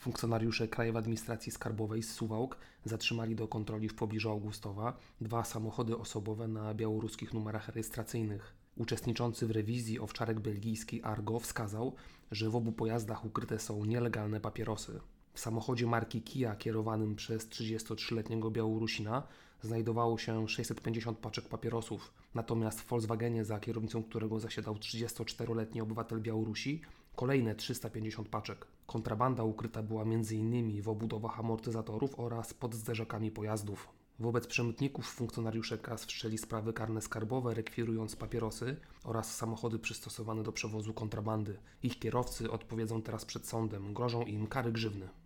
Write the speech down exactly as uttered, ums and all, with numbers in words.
Funkcjonariusze Krajowej Administracji Skarbowej z Suwałk zatrzymali do kontroli w pobliżu Augustowa dwa samochody osobowe na białoruskich numerach rejestracyjnych. Uczestniczący w rewizji owczarek belgijski Argo wskazał, że w obu pojazdach ukryte są nielegalne papierosy. W samochodzie marki Kia kierowanym przez trzydziestotrzyletniego Białorusina znajdowało się sześćset pięćdziesiąt paczek papierosów, natomiast w Volkswagenie, za kierownicą którego zasiadał trzydziestoczteroletni obywatel Białorusi, kolejne trzysta pięćdziesiąt paczek. Kontrabanda ukryta była między innymi w obudowach amortyzatorów oraz pod zderzakami pojazdów. Wobec przemytników funkcjonariusze K A S wszczęli sprawy karne skarbowe, rekwirując papierosy oraz samochody przystosowane do przewozu kontrabandy. Ich kierowcy odpowiedzą teraz przed sądem. Grożą im kary grzywny.